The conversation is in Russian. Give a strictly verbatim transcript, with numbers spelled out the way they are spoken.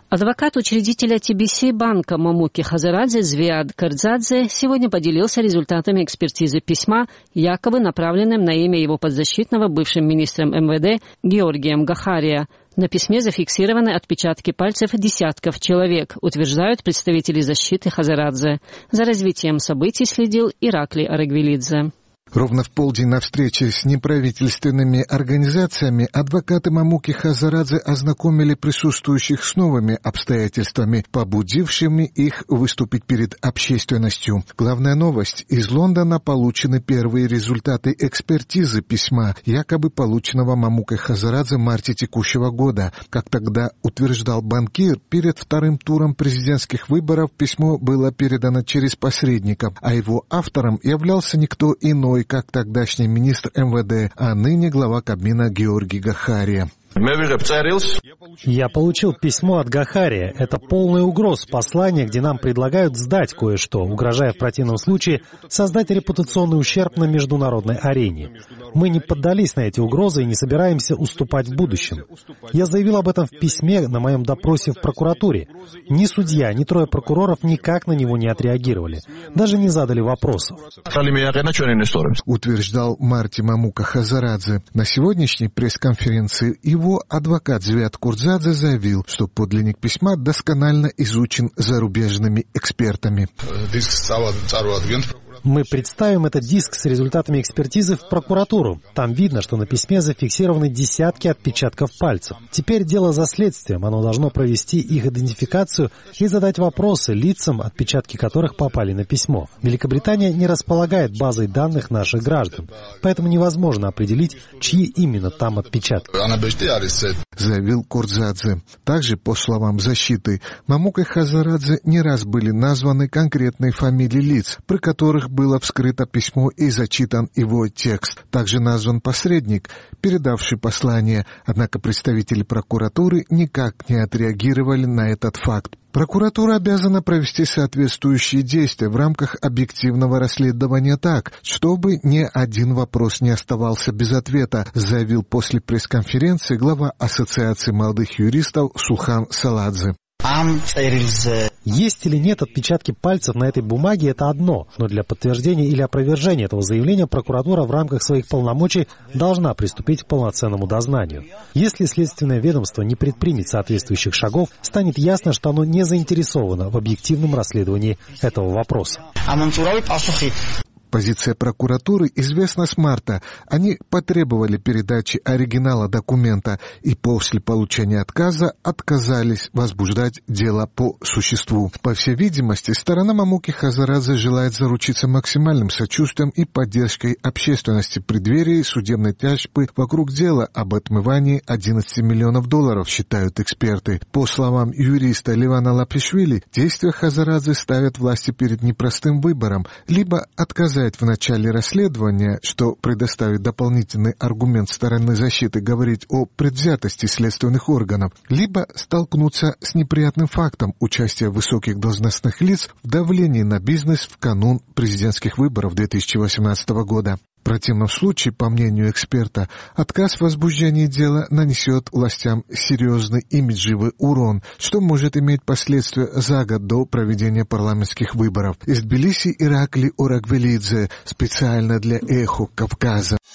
Адвокат учредителя Ти Би Си банка Мамуки Хазарадзе Звиад Кардзадзе сегодня поделился результатами экспертизы письма, якобы направленным на имя его подзащитного бывшим министром эм вэ дэ Георгием Гахария. На письме зафиксированы отпечатки пальцев десятков человек, утверждают представители защиты Хазарадзе. За развитием событий следил Иракли Арагвелидзе. Ровно в полдень на встрече с неправительственными организациями адвокаты Мамуки Хазарадзе ознакомили присутствующих с новыми обстоятельствами, побудившими их выступить перед общественностью. Главная новость: из Лондона получены первые результаты экспертизы письма, якобы полученного Мамукой Хазарадзе в марте текущего года. Как тогда утверждал банкир, перед вторым туром президентских выборов письмо было передано через посредников, а его автором являлся никто иной, как тогдашний министр эм вэ дэ, а ныне глава Кабмина Георгий Гахария. Я получил письмо от Гахария. Это полный угроз послание, где нам предлагают сдать кое-что, угрожая в противном случае создать репутационный ущерб на международной арене. Мы не поддались на эти угрозы и не собираемся уступать в будущем. Я заявил об этом в письме на моем допросе в прокуратуре. Ни судья, ни трое прокуроров никак на него не отреагировали. Даже не задали вопросов. Утверждал Марти Мамука Хазарадзе. На сегодняшней пресс-конференции его адвокат Звиад Кардзадзе заявил, что подлинник письма досконально изучен зарубежными экспертами. Мы представим этот диск с результатами экспертизы в прокуратуру. Там видно, что на письме зафиксированы десятки отпечатков пальцев. Теперь дело за следствием. Оно должно провести их идентификацию и задать вопросы лицам, отпечатки которых попали на письмо. Великобритания не располагает базой данных наших граждан, поэтому невозможно определить, чьи именно там отпечатки. Заявил Кардзадзе. Также, по словам защиты, Мамукой Хазарадзе не раз были названы конкретные фамилии лиц, при которых было вскрыто письмо и зачитан его текст. Также назван посредник, передавший послание, однако представители прокуратуры никак не отреагировали на этот факт. Прокуратура обязана провести соответствующие действия в рамках объективного расследования так, чтобы ни один вопрос не оставался без ответа, заявил после пресс-конференции глава Ассоциации молодых юристов Сулхан Саладзе. Есть или нет отпечатки пальцев на этой бумаге — это одно, но для подтверждения или опровержения этого заявления прокуратура в рамках своих полномочий должна приступить к полноценному дознанию. Если следственное ведомство не предпримет соответствующих шагов, станет ясно, что оно не заинтересовано в объективном расследовании этого вопроса. Позиция прокуратуры известна с марта. Они потребовали передачи оригинала документа и после получения отказа отказались возбуждать дело по существу. По всей видимости, сторона Мамуки Хазарадзе желает заручиться максимальным сочувствием и поддержкой общественности в преддверии судебной тяжбы вокруг дела об отмывании одиннадцати миллионов долларов, считают эксперты. По словам юриста Левана Лапишвили, действия Хазарадзе ставят власти перед непростым выбором: либо отказать в начале расследования, что предоставит дополнительный аргумент стороны защиты говорить о предвзятости следственных органов, либо столкнуться с неприятным фактом участия высоких должностных лиц в давлении на бизнес в канун президентских выборов две тысячи восемнадцатого года. В противном случае, по мнению эксперта, отказ в возбуждении дела нанесет властям серьезный имиджевый урон, что может иметь последствия за год до проведения парламентских выборов. Из Тбилиси Иракли Арагвелидзе специально для «Эхо Кавказа».